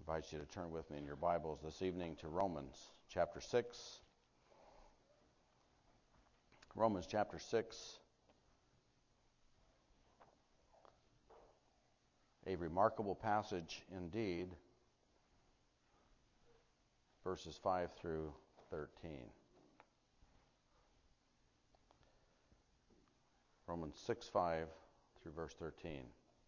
invite you to turn with me in your Bibles this evening to Romans chapter 6. Romans chapter 6, a remarkable passage indeed, verses 5 through 13. Romans 6, 5 through verse 13.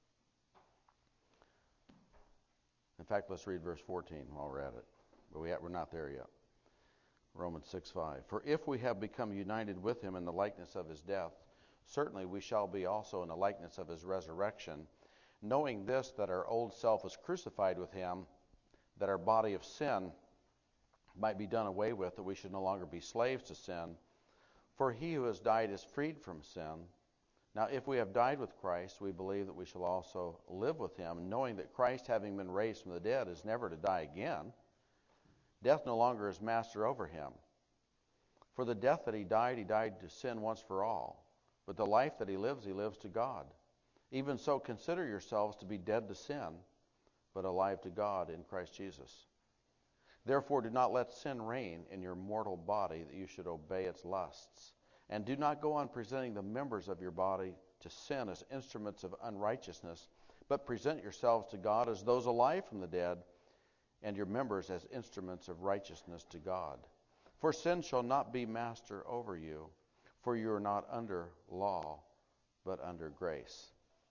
In fact, let's read verse 14 while we're at it. But we're not there yet. Romans 6, 5. For if we have become united with him in the likeness of his death, certainly we shall be also in the likeness of his resurrection, knowing this, that our old self is crucified with him, that our body of sin might be done away with, that we should no longer be slaves to sin. For he who has died is freed from sin. Now, if we have died with Christ, we believe that we shall also live with him, knowing that Christ, having been raised from the dead, is never to die again. Death no longer is master over him. For the death that he died to sin once for all. But the life that he lives to God. Even so, consider yourselves to be dead to sin, but alive to God in Christ Jesus. Therefore, do not let sin reign in your mortal body, that you should obey its lusts. And do not go on presenting the members of your body to sin as instruments of unrighteousness, but present yourselves to God as those alive from the dead, and your members as instruments of righteousness to God. For sin shall not be master over you, for you are not under law, but under grace.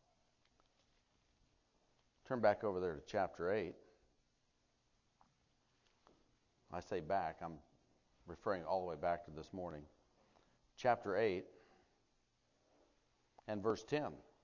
Turn back over there to chapter 8. I say back, I'm referring all the way back to this morning. Chapter 8 and verse 10.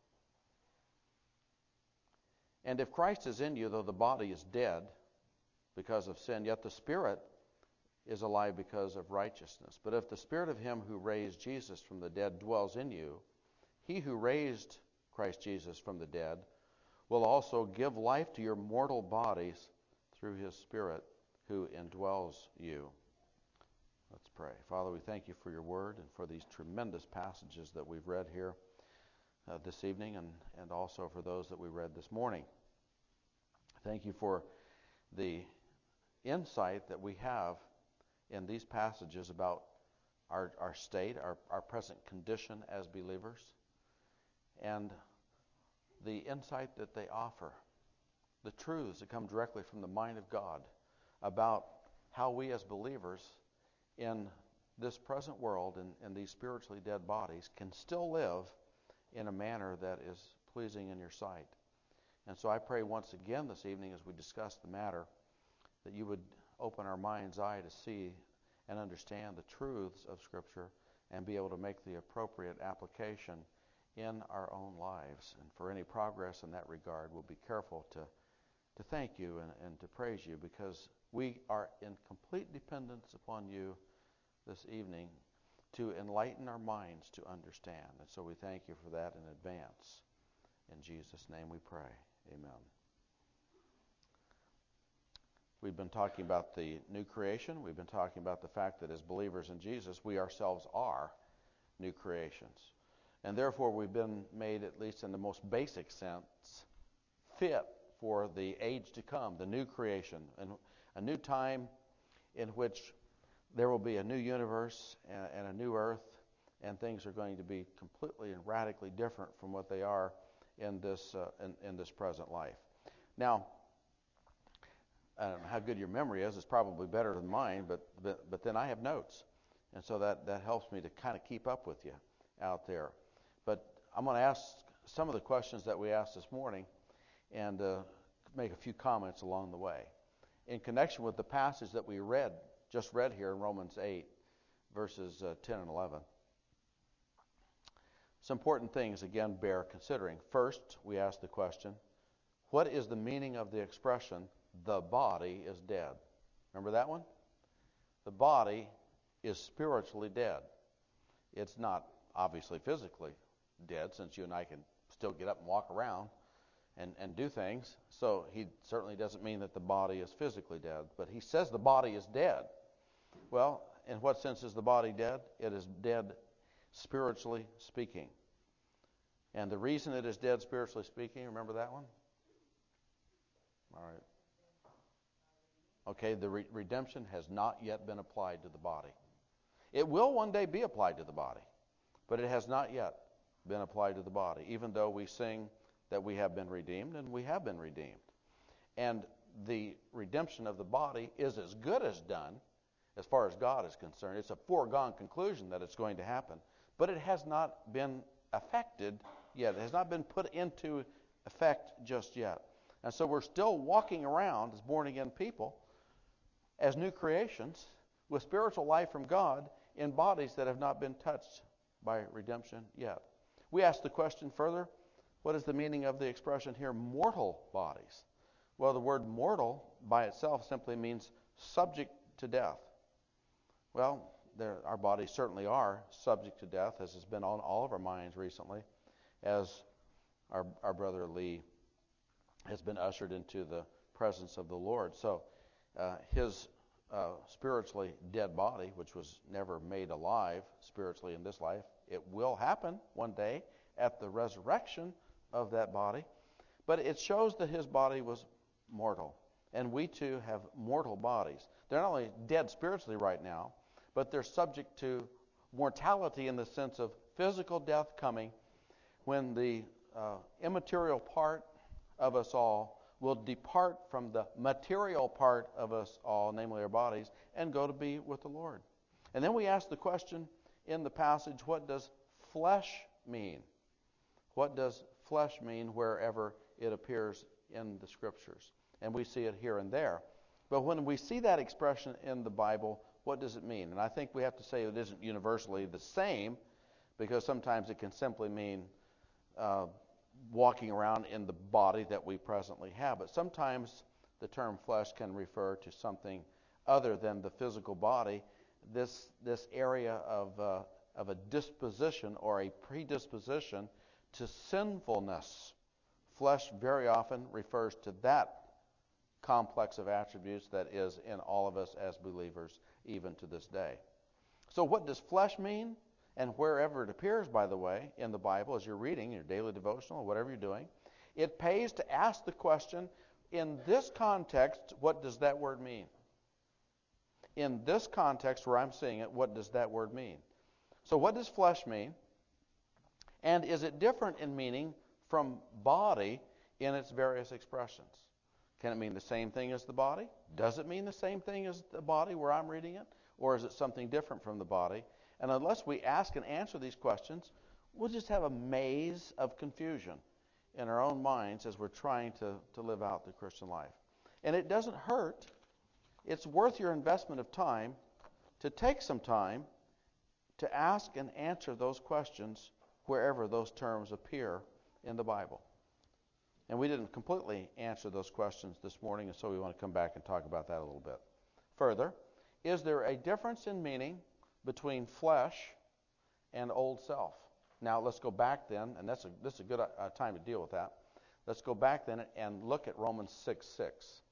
And if Christ is in you, though the body is dead because of sin, yet the Spirit is alive because of righteousness. But if the Spirit of him who raised Jesus from the dead dwells in you, he who raised Christ Jesus from the dead will also give life to your mortal bodies through his Spirit who indwells you. Let's pray. Father, we thank you for your word and for these tremendous passages that we've read here this evening and also for those that we read this morning. Thank you for the insight that we have in these passages about our state, our present condition as believers, and the insight that they offer, the truths that come directly from the mind of God about how we as believers in this present world and these spiritually dead bodies can still live in a manner that is pleasing in your sight. And so I pray once again this evening as we discuss the matter that you would open our mind's eye to see and understand the truths of Scripture and be able to make the appropriate application in our own lives. And for any progress in that regard, we'll be careful to thank you and to praise you, because we are in complete dependence upon you this evening to enlighten our minds to understand. And so we thank you for that in advance. In Jesus' name we pray. Amen. We've been talking about the new creation. We've been talking about the fact that as believers in Jesus, we ourselves are new creations. And therefore we've been made, at least in the most basic sense, fit for the age to come, the new creation, and a new time in which there will be a new universe and a new earth, and things are going to be completely and radically different from what they are in this present life. Now, I don't know how good your memory is. It's probably better than mine, but then I have notes, and so that helps me to kind of keep up with you out there. But I'm going to ask some of the questions that we asked this morning and make a few comments along the way. In connection with the passage that we just read here in Romans 8, verses 10 and 11. Some important things, again, bear considering. First, we ask the question, what is the meaning of the expression, the body is dead? Remember that one? The body is spiritually dead. It's not obviously physically dead, since you and I can still get up and walk around and do things. So he certainly doesn't mean that the body is physically dead. But he says the body is dead. Well, in what sense is the body dead? It is dead spiritually speaking. And the reason it is dead spiritually speaking, remember that one? All right. Okay, the redemption has not yet been applied to the body. It will one day be applied to the body, but it has not yet been applied to the body, even though we sing that we have been redeemed, and we have been redeemed. And the redemption of the body is as good as done as far as God is concerned. It's a foregone conclusion that it's going to happen, but it has not been affected yet. It has not been put into effect just yet. And so we're still walking around as born-again people, as new creations, with spiritual life from God in bodies that have not been touched by redemption yet. We ask the question further, what is the meaning of the expression here, mortal bodies? Well, the word mortal by itself simply means subject to death. Well, our bodies certainly are subject to death, as has been on all of our minds recently, as our brother Lee has been ushered into the presence of the Lord. So his spiritually dead body, which was never made alive spiritually in this life, it will happen one day at the resurrection of that body. But it shows that his body was mortal. And we too have mortal bodies. They're not only dead spiritually right now, but they're subject to mortality in the sense of physical death coming when the immaterial part of us all will depart from the material part of us all, namely our bodies, and go to be with the Lord. And then we ask the question in the passage, what does flesh mean? What does flesh mean wherever it appears in the Scriptures? And we see it here and there. But when we see that expression in the Bible, what does it mean? And I think we have to say it isn't universally the same, because sometimes it can simply mean walking around in the body that we presently have. But sometimes the term flesh can refer to something other than the physical body, this area of a disposition or a predisposition to sinfulness. Flesh very often refers to that complex of attributes that is in all of us as believers, even to this day. So what does flesh mean? And wherever it appears, by the way, in the Bible, as you're reading your daily devotional or whatever you're doing, it pays to ask the question, in this context, what does that word mean? In this context where I'm seeing it, what does that word mean? So what does flesh mean? And is it different in meaning from body in its various expressions? Can it mean the same thing as the body? Does it mean the same thing as the body where I'm reading it? Or is it something different from the body? And unless we ask and answer these questions, we'll just have a maze of confusion in our own minds as we're trying to live out the Christian life. And it doesn't hurt. It's worth your investment of time to take some time to ask and answer those questions wherever those terms appear in the Bible. And we didn't completely answer those questions this morning, and so we want to come back and talk about that a little bit. Further, is there a difference in meaning between flesh and old self? Now let's go back then, and this is a good time to deal with that. Let's go back then and look at Romans 6:6.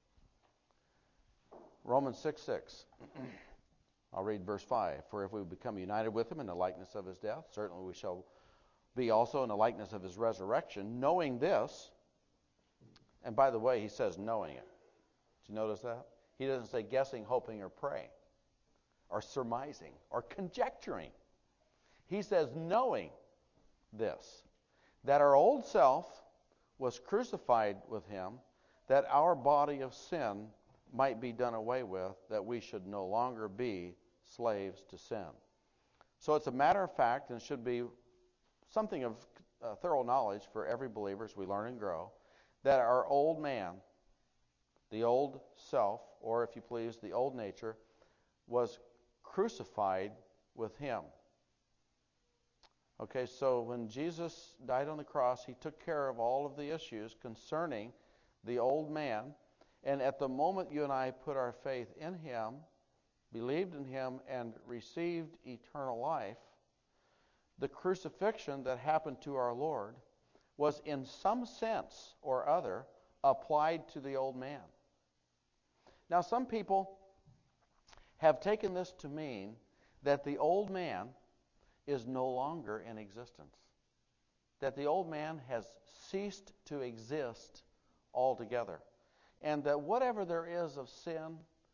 Romans 6:6. I'll read verse 5. For if we become united with him in the likeness of his death, certainly we shall be also in the likeness of his resurrection, knowing this. And by the way, he says knowing it. Did you notice that? He doesn't say guessing, hoping, or praying, or surmising, or conjecturing. He says knowing this, that our old self was crucified with him, that our body of sin might be done away with, that we should no longer be slaves to sin. So it's a matter of fact, and should be something of thorough knowledge for every believer as we learn and grow, that our old man, the old self, or if you please, the old nature, was crucified with him. Okay, so when Jesus died on the cross, he took care of all of the issues concerning the old man. And at the moment you and I put our faith in him, believed in him, and received eternal life, the crucifixion that happened to our Lord was in some sense or other applied to the old man. Now some people have taken this to mean that the old man is no longer in existence, that the old man has ceased to exist altogether, and that whatever there is of sin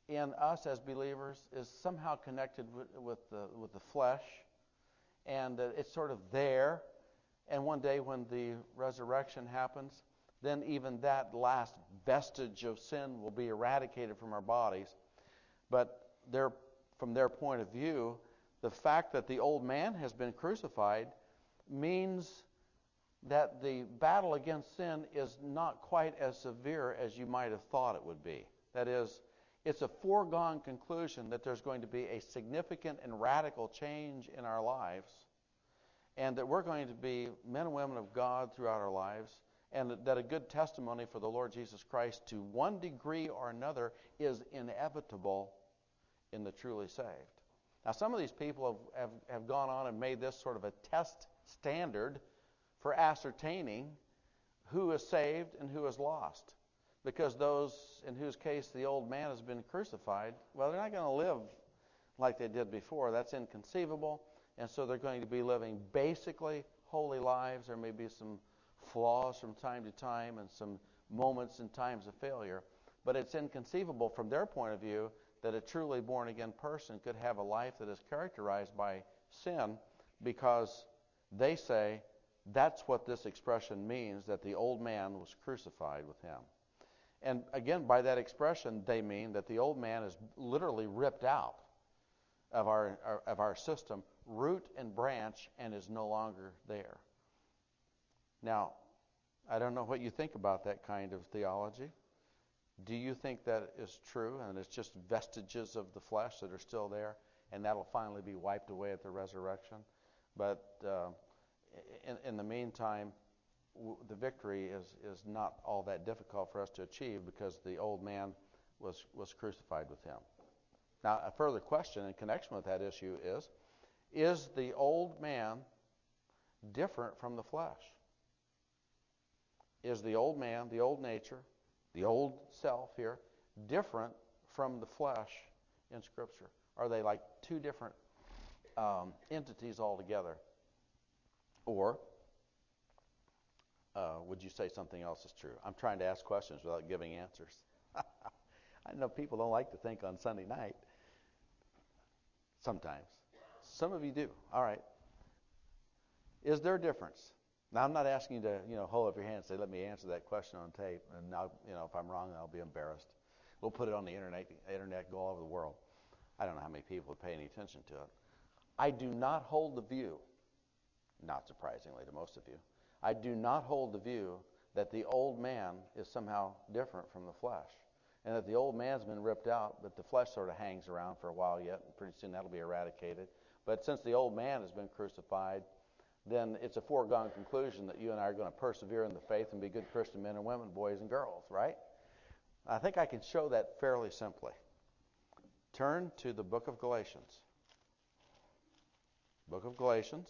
in us as believers is somehow connected with the flesh, and it's sort of there. And one day when the resurrection happens, then even that last vestige of sin will be eradicated from our bodies. But from their point of view, the fact that the old man has been crucified means that the battle against sin is not quite as severe as you might have thought it would be. That is, it's a foregone conclusion that there's going to be a significant and radical change in our lives, and that we're going to be men and women of God throughout our lives, and that a good testimony for the Lord Jesus Christ to one degree or another is inevitable in the truly saved. Now, some of these people have gone on and made this sort of a test standard for ascertaining who is saved and who is lost. Because those in whose case the old man has been crucified, well, they're not going to live like they did before. That's inconceivable. And so they're going to be living basically holy lives. There may be some flaws from time to time and some moments and times of failure. But it's inconceivable from their point of view that a truly born-again person could have a life that is characterized by sin, because they say that's what this expression means, that the old man was crucified with him. And again, by that expression, they mean that the old man is literally ripped out of our system, root and branch, and is no longer there. Now, I don't know what you think about that kind of theology. Do you think that is true, and it's just vestiges of the flesh that are still there, and that'll finally be wiped away at the resurrection? But in the meantime, the victory is not all that difficult for us to achieve, because the old man was crucified with him. Now, a further question in connection with that issue is the old man different from the flesh? Is the old man, the old nature, the old self here, different from the flesh in Scripture? Are they like two different entities altogether? Or would you say something else is true? I'm trying to ask questions without giving answers. I know people don't like to think on Sunday night. Sometimes. Some of you do. All right. Is there a difference? Now, I'm not asking you to, hold up your hand and say, let me answer that question on tape. And now, if I'm wrong, I'll be embarrassed. We'll put it on the internet, go all over the world. I don't know how many people would pay any attention to it. I do not hold the view, not surprisingly to most of you, I do not hold the view that the old man is somehow different from the flesh, and that the old man's been ripped out, but the flesh sort of hangs around for a while yet, and pretty soon that'll be eradicated. But since the old man has been crucified, then it's a foregone conclusion that you and I are going to persevere in the faith and be good Christian men and women, boys and girls, right? I think I can show that fairly simply. Turn to the book of Galatians. Book of Galatians.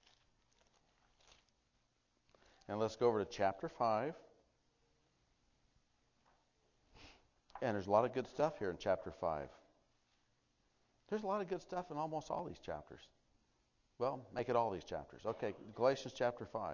And let's go over to chapter 5. And there's a lot of good stuff here in chapter 5. There's a lot of good stuff in almost all these chapters. Well, make it all these chapters. Okay, Galatians chapter 5.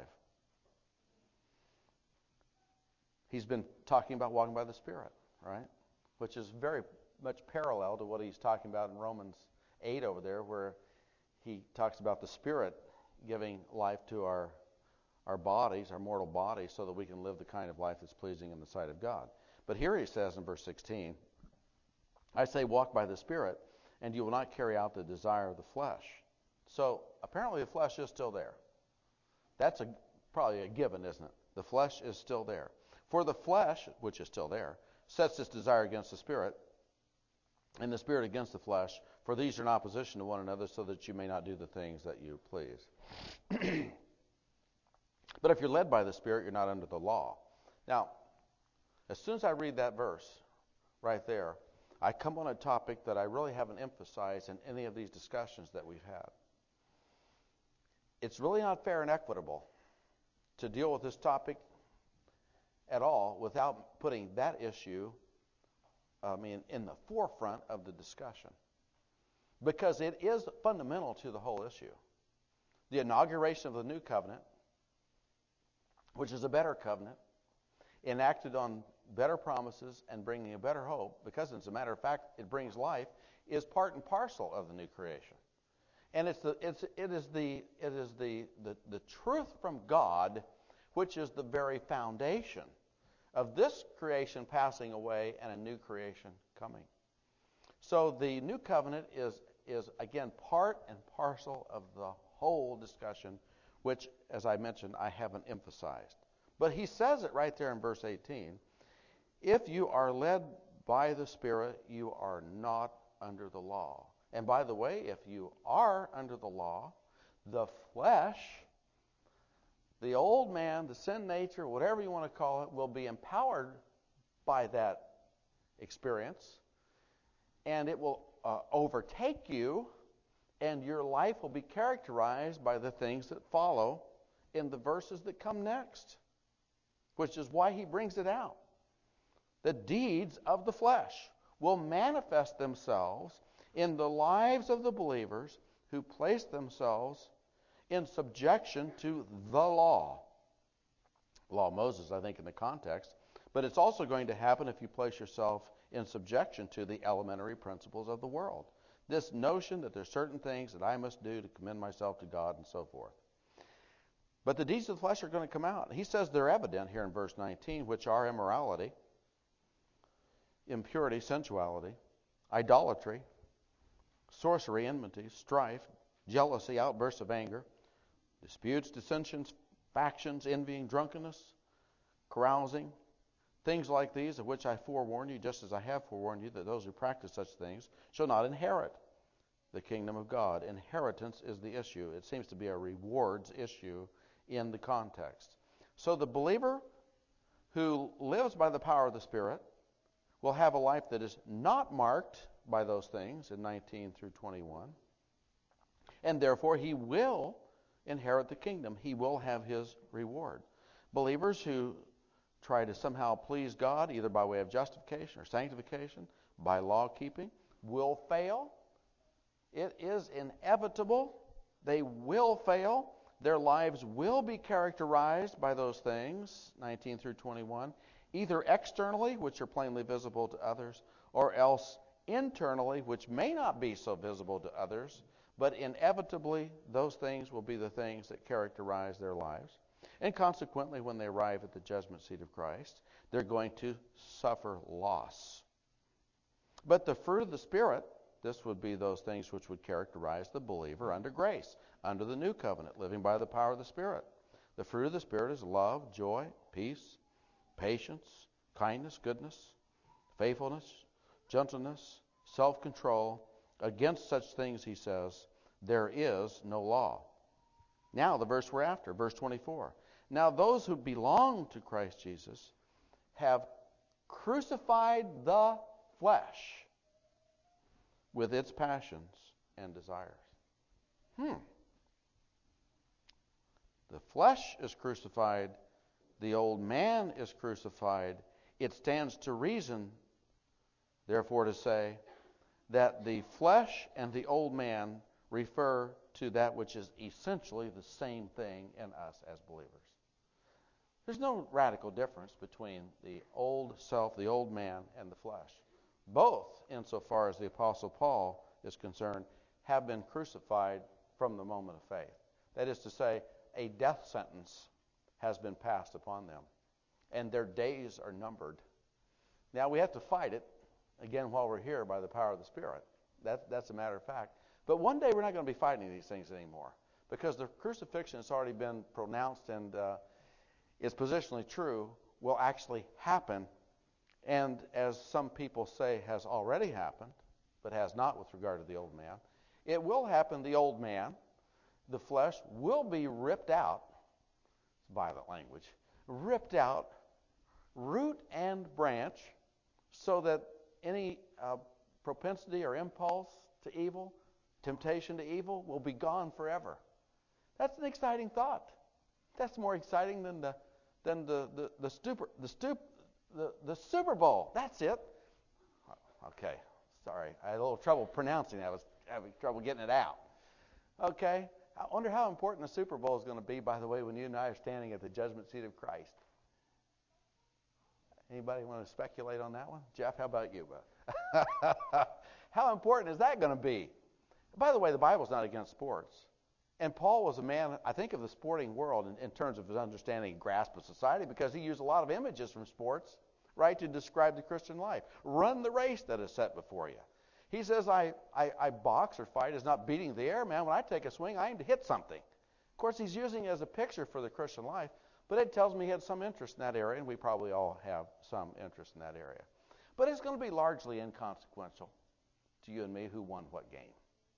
He's been talking about walking by the Spirit, right? Which is very much parallel to what he's talking about in Romans 8 over there, where he talks about the Spirit giving life to our bodies, our mortal bodies, so that we can live the kind of life that's pleasing in the sight of God. But here he says in verse 16, I say walk by the Spirit, and you will not carry out the desire of the flesh. So apparently the flesh is still there. That's probably a given, isn't it? The flesh is still there. For the flesh, which is still there, sets its desire against the Spirit, and the Spirit against the flesh. For these are in opposition to one another, so that you may not do the things that you please. But if you're led by the Spirit, you're not under the law. Now, as soon as I read that verse right there, I come on a topic that I really haven't emphasized in any of these discussions that we've had. It's really not fair and equitable to deal with this topic at all without putting that issue in the forefront of the discussion, because it is fundamental to the whole issue. The inauguration of the new covenant, which is a better covenant, enacted on better promises and bringing a better hope, because as a matter of fact, it brings life, is part and parcel of the new creation. And it is the truth from God, which is the very foundation of this creation passing away and a new creation coming. So the new covenant is again part and parcel of the whole discussion, which, as I mentioned, I haven't emphasized. But he says it right there in verse 18. If you are led by the Spirit, you are not under the law. And by the way, if you are under the law, the flesh, the old man, the sin nature, whatever you want to call it, will be empowered by that experience, and it will overtake you, and your life will be characterized by the things that follow in the verses that come next, which is why he brings it out. The deeds of the flesh will manifest themselves in the lives of the believers who place themselves in subjection to the law. Law of Moses, I think, in the context. But it's also going to happen if you place yourself in subjection to the elementary principles of the world. This notion that there's certain things that I must do to commend myself to God and so forth. But the deeds of the flesh are going to come out. He says they're evident here in verse 19, which are immorality, impurity, sensuality, idolatry, sorcery, enmity, strife, jealousy, outbursts of anger, disputes, dissensions, factions, envying, drunkenness, carousing, things like these, of which I forewarn you, just as I have forewarned you, that those who practice such things shall not inherit the kingdom of God. Inheritance is the issue. It seems to be a rewards issue in the context. So the believer who lives by the power of the Spirit will have a life that is not marked by those things in 19 through 21. And therefore he will inherit the kingdom. He will have his reward. Believers who try to somehow please God, either by way of justification or sanctification, by law keeping, will fail. It is inevitable. They will fail. Their lives will be characterized by those things, 19 through 21, either externally, which are plainly visible to others, or else internally, which may not be so visible to others, but inevitably those things will be the things that characterize their lives. And consequently, when they arrive at the judgment seat of Christ, they're going to suffer loss. But the fruit of the Spirit, this would be those things which would characterize the believer under grace, under the new covenant, living by the power of the Spirit. The fruit of the Spirit is love, joy, peace, patience, kindness, goodness, faithfulness, gentleness, self-control. Against such things, he says, there is no law. Now, the verse we're after, verse 24. Now, those who belong to Christ Jesus have crucified the flesh with its passions and desires. The flesh is crucified. The old man is crucified. It stands to reason, therefore, to say that the flesh and the old man refer to that which is essentially the same thing in us as believers. There's no radical difference between the old self, the old man, and the flesh. Both, insofar as the Apostle Paul is concerned, have been crucified from the moment of faith. That is to say, a death sentence has been passed upon them, and their days are numbered. Now, we have to fight it, again, while we're here by the power of the Spirit. That's a matter of fact. But one day we're not going to be fighting these things anymore, because the crucifixion has already been pronounced and is positionally true, will actually happen, and as some people say has already happened, but has not with regard to the old man. It will happen, the old man, the flesh, will be ripped out, it's violent language, ripped out, root and branch, so that any propensity or impulse to evil, temptation to evil, will be gone forever. That's an exciting thought. That's more exciting than the Super Bowl. That's it. Okay, sorry. I had a little trouble pronouncing that. I was having trouble getting it out. Okay. I wonder how important the Super Bowl is going to be, by the way, when you and I are standing at the judgment seat of Christ. Anybody want to speculate on that one? Jeff, how about you? How important is that going to be? By the way, the Bible's not against sports. And Paul was a man, I think, of the sporting world in terms of his understanding and grasp of society, because he used a lot of images from sports, right, to describe the Christian life. Run the race that is set before you. He says, I box or fight is not beating the air, man. When I take a swing, I aim to hit something. Of course, he's using it as a picture for the Christian life, but it tells me he had some interest in that area, and we probably all have some interest in that area. But it's going to be largely inconsequential to you and me who won what game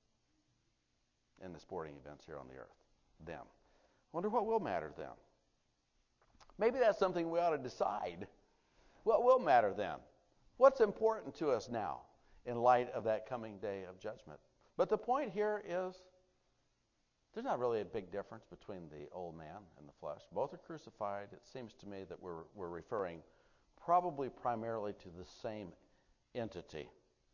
in the sporting events here on the earth. Them. Wonder what will matter then. Maybe that's something we ought to decide. What will matter then? What's important to us now in light of that coming day of judgment? But the point here is there's not really a big difference between the old man and the flesh. Both are crucified. It seems to me that we're referring probably primarily to the same entity,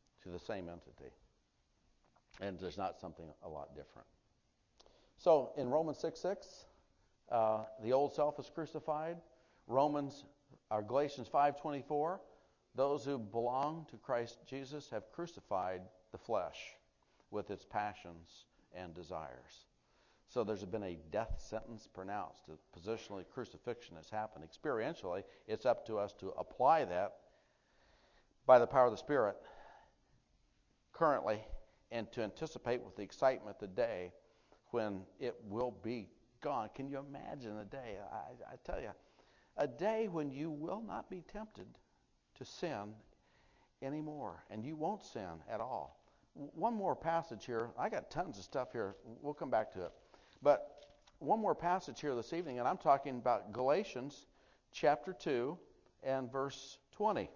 and there's not something a lot different. So in Romans 6:6, the old self is crucified. Galatians 5:24, those who belong to Christ Jesus have crucified the flesh with its passions and desires. So there's been a death sentence pronounced. Positionally, crucifixion has happened. Experientially, it's up to us to apply that by the power of the Spirit currently, and to anticipate with the excitement the day when it will be gone. Can you imagine a day? I tell you, a day when you will not be tempted to sin anymore, and you won't sin at all. One more passage here. I got tons of stuff here. We'll come back to it. But one more passage here this evening, and I'm talking about Galatians chapter 2 and verse 20.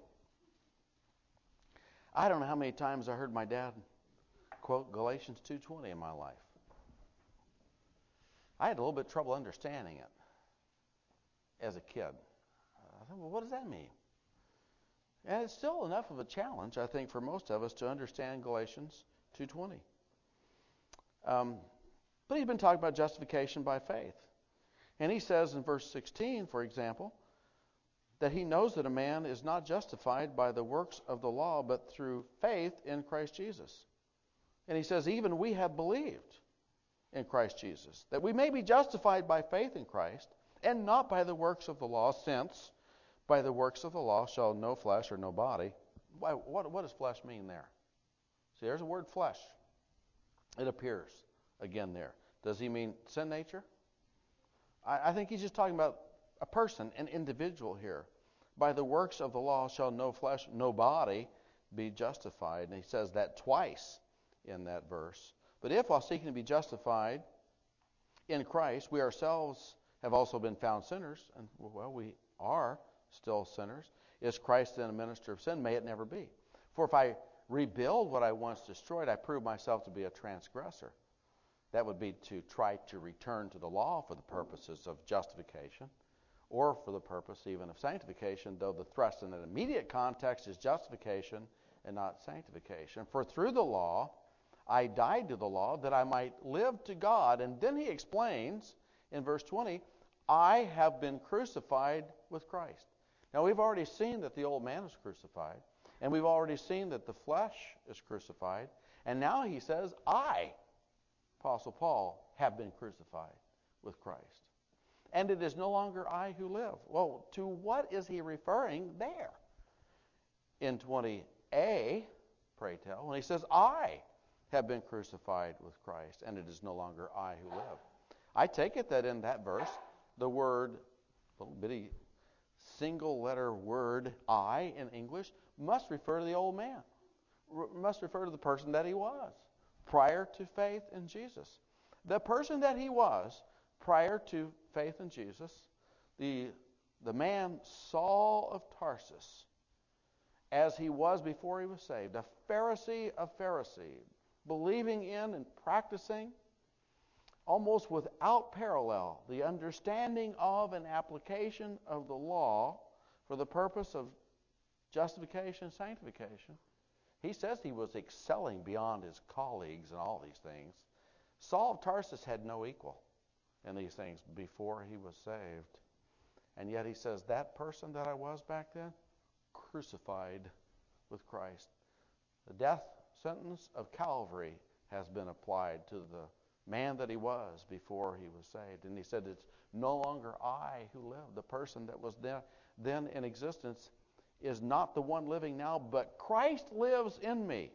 I don't know how many times I heard my dad quote Galatians 2:20 in my life. I had a little bit of trouble understanding it as a kid. I thought, well, what does that mean? And it's still enough of a challenge, I think, for most of us to understand Galatians 2:20. But he's been talking about justification by faith. And he says in verse 16, for example, that he knows that a man is not justified by the works of the law, but through faith in Christ Jesus. And he says, even we have believed in Christ Jesus, that we may be justified by faith in Christ, and not by the works of the law, since by the works of the law shall no flesh or no body. What does flesh mean there? See, there's a word flesh. It appears again there. Does he mean sin nature? I think he's just talking about a person, an individual here. By the works of the law shall no flesh, no body be justified. And he says that twice in that verse. But if, while seeking to be justified in Christ, we ourselves have also been found sinners, and well, we are still sinners, is Christ then a minister of sin? May it never be. For if I rebuild what I once destroyed, I prove myself to be a transgressor. That would be to try to return to the law for the purposes of justification, or for the purpose even of sanctification, though the thrust in an immediate context is justification and not sanctification. For through the law, I died to the law that I might live to God. And then he explains in verse 20, I have been crucified with Christ. Now we've already seen that the old man is crucified, and we've already seen that the flesh is crucified. And now he says, I, Apostle Paul, have been crucified with Christ. And it is no longer I who live. Well, to what is he referring there? In 20a, pray tell, when he says, I have been crucified with Christ, and it is no longer I who live. I take it that in that verse, the word, little bitty single letter word, I in English, must refer to the old man, must refer to the person that he was prior to faith in Jesus. The person that he was prior to faith in Jesus, the man Saul of Tarsus, as he was before he was saved, a Pharisee of Pharisees, believing in and practicing almost without parallel the understanding of and application of the law for the purpose of justification and sanctification. He says he was excelling beyond his colleagues and all these things. Saul of Tarsus had no equal in these things before he was saved. And yet he says, that person that I was back then, crucified with Christ. The death sentence of Calvary has been applied to the man that he was before he was saved. And he said, it's no longer I who live. The person that was then in existence is not the one living now, but Christ lives in me.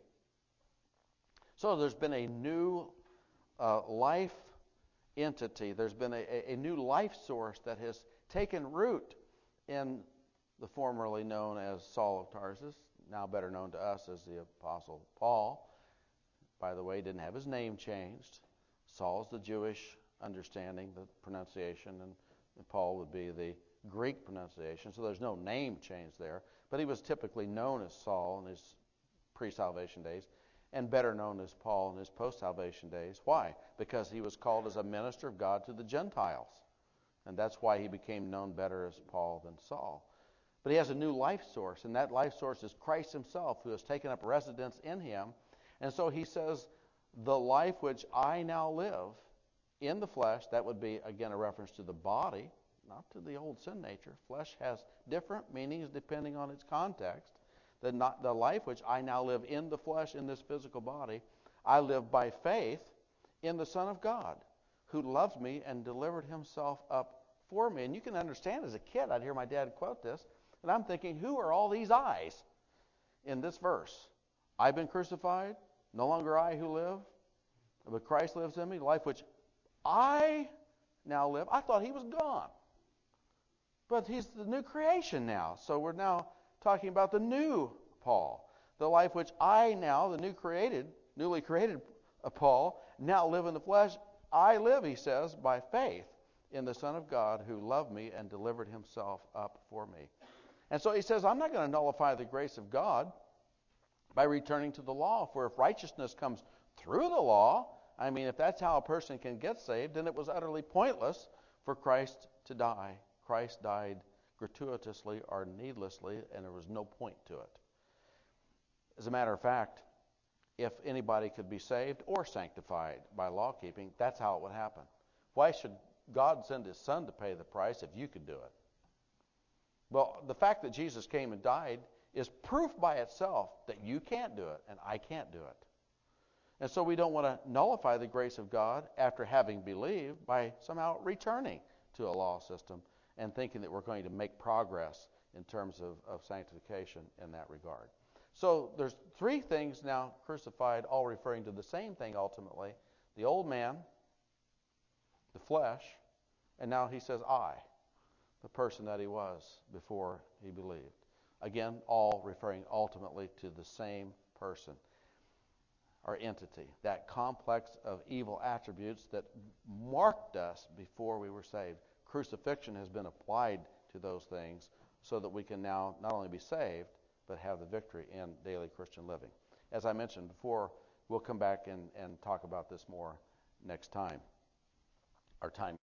So there's been a new life entity. There's been a new life source that has taken root in the formerly known as Saul of Tarsus, now better known to us as the Apostle Paul. By the way, didn't have his name changed. Saul's the Jewish understanding, the pronunciation, and Paul would be the Greek pronunciation. So there's no name change there. But he was typically known as Saul in his pre-salvation days, and better known as Paul in his post-salvation days. Why? Because he was called as a minister of God to the Gentiles. And that's why he became known better as Paul than Saul. But he has a new life source, and that life source is Christ himself, who has taken up residence in him. And so he says, the life which I now live in the flesh, that would be, again, a reference to the body, not to the old sin nature. Flesh has different meanings depending on its context. The life which I now live in the flesh, in this physical body, I live by faith in the Son of God, who loves me and delivered himself up for me. And you can understand, as a kid, I'd hear my dad quote this, and I'm thinking, who are all these I's in this verse? I've been crucified, no longer I who live, but Christ lives in me. The life which I now live, I thought he was gone. But he's the new creation now. So we're now talking about the new Paul. The life which I now, the newly created Paul, now live in the flesh. I live, he says, by faith in the Son of God who loved me and delivered himself up for me. And so he says, I'm not going to nullify the grace of God by returning to the law. For if righteousness comes through the law, I mean, if that's how a person can get saved, then it was utterly pointless for Christ to die. Christ died gratuitously or needlessly, and there was no point to it. As a matter of fact, if anybody could be saved or sanctified by law keeping, that's how it would happen. Why should God send his Son to pay the price if you could do it? Well, the fact that Jesus came and died is proof by itself that you can't do it and I can't do it. And so we don't want to nullify the grace of God after having believed by somehow returning to a law system and thinking that we're going to make progress in terms of sanctification in that regard. So there's three things now crucified, all referring to the same thing ultimately. The old man, the flesh, and now he says I, the person that he was before he believed. Again, all referring ultimately to the same person or entity, that complex of evil attributes that marked us before we were saved. Crucifixion has been applied to those things so that we can now not only be saved, but have the victory in daily Christian living. As I mentioned before, we'll come back and talk about this more next time. Our time